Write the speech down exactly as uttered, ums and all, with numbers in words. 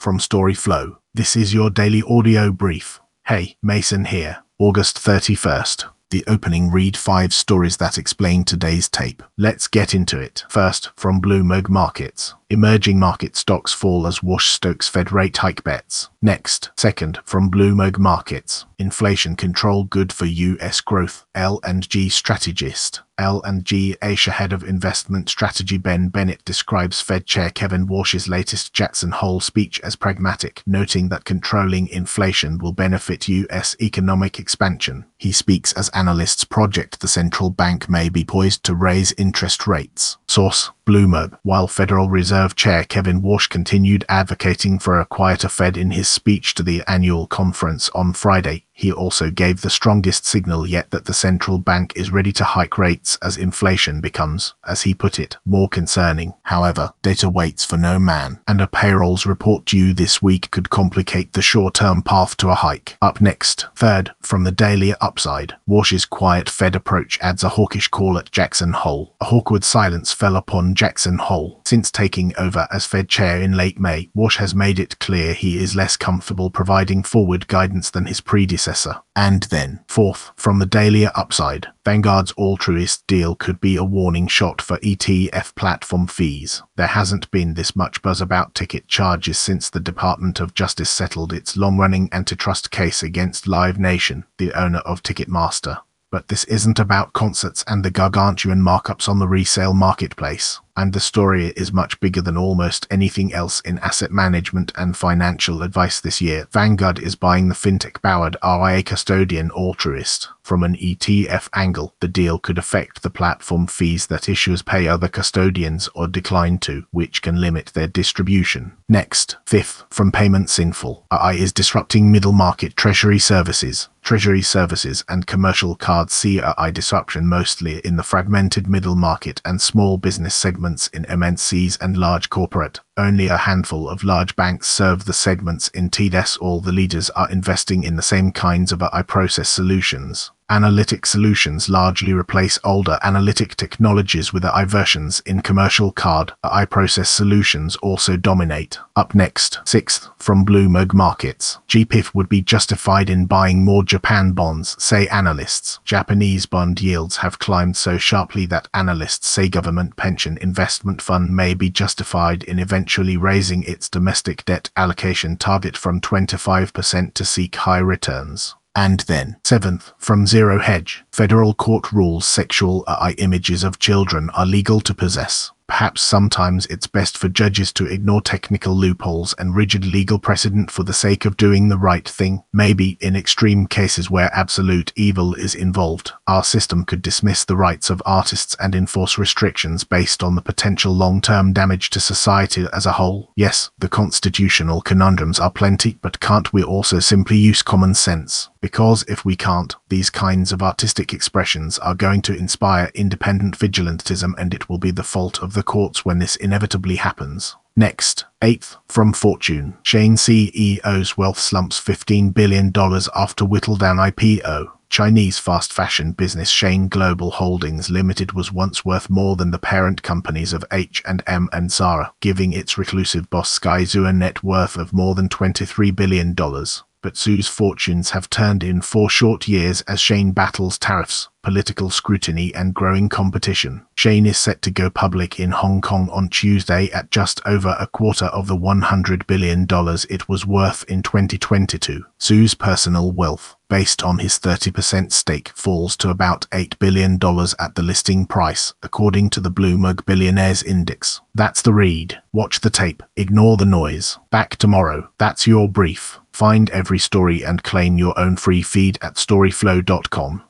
from Storyflow. This is your daily audio brief. Hey, Mason here. August thirty-first. The opening read five stories that explain today's tape. Let's get into it. First, from Bloomberg Markets. Emerging market stocks fall as Wash stokes Fed rate hike bets. Next, second, from Bloomberg Markets. Inflation control good for U S growth. L and G strategist. L and G Asia head of investment strategy Ben Bennett describes Fed Chair Kevin Warsh's latest Jackson Hole speech as pragmatic, noting that controlling inflation will benefit U S economic expansion. He speaks as analysts project the central bank may be poised to raise interest rates. Source: Bloomberg. While Federal Reserve Chair Kevin Warsh continued advocating for a quieter Fed in his speech to the annual conference on Friday, he also gave the strongest signal yet that the central bank is ready to hike rates as inflation becomes, as he put it, more concerning. However, data waits for no man, and a payrolls report due this week could complicate the short-term path to a hike. Up next, third, from the Daily Upside. Warsh's quiet Fed approach adds a hawkish call at Jackson Hole. A awkward silence fell upon Jackson Hole. Since taking over as Fed chair in late May, Warsh has made it clear he is less comfortable providing forward guidance than his predecessor. And then, fourth, from the Daily Upside. Vanguard's altruist deal could be a warning shot for E T F platform fees. There hasn't been this much buzz about ticket charges since the Department of Justice settled its long-running antitrust case against Live Nation, the owner of Ticketmaster. But this isn't about concerts and the gargantuan markups on the resale marketplace. And the story is much bigger than almost anything else in asset management and financial advice this year. Vanguard is buying the fintech-powered R I A custodian Altruist. From an E T F angle, the deal could affect the platform fees that issuers pay other custodians or decline to, which can limit their distribution. Next, fifth, from Payments Info. R I A is disrupting middle-market treasury services. Treasury services and commercial cards see R I A disruption mostly in the fragmented middle market and small business segments in M N Cs and large corporate. Only a handful of large banks serve the segments in T D S. All the leaders are investing in the same kinds of R I process solutions. Analytic solutions largely replace older analytic technologies with R I versions in commercial card. R I process solutions also dominate. Up next, sixth, from Bloomberg Markets. G P I F would be justified in buying more Japan bonds, say analysts. Japanese bond yields have climbed so sharply that analysts say government pension investment fund may be justified in eventually raising its domestic debt allocation target from twenty-five percent to seek high returns. And then, seventh, from Zero Hedge. Federal court rules sexual R I images of children are legal to possess. Perhaps sometimes it's best for judges to ignore technical loopholes and rigid legal precedent for the sake of doing the right thing. Maybe, in extreme cases where absolute evil is involved, our system could dismiss the rights of artists and enforce restrictions based on the potential long-term damage to society as a whole. Yes, the constitutional conundrums are plenty, but can't we also simply use common sense? Because if we can't, these kinds of artistic expressions are going to inspire independent vigilantism, and it will be the fault of the courts when this inevitably happens. Next, eighth, from Fortune. Shein C E O's wealth slumps fifteen billion dollars after Whittledown I P O. Chinese fast fashion business Shein Global Holdings Limited was once worth more than the parent companies of H and M and Zara, giving its reclusive boss Sky Zhu a net worth of more than twenty-three billion dollars. But Zhu's fortunes have turned in four short years as Shein battles tariffs, political scrutiny and growing competition. Shein is set to go public in Hong Kong on Tuesday at just over a quarter of the one hundred billion dollars it was worth in twenty twenty-two. Zhu's personal wealth, based on his thirty percent stake, falls to about eight billion dollars at the listing price, according to the Bloomberg Billionaires Index. That's the read. Watch the tape. Ignore the noise. Back tomorrow. That's your brief. Find every story and claim your own free feed at storyflow dot com.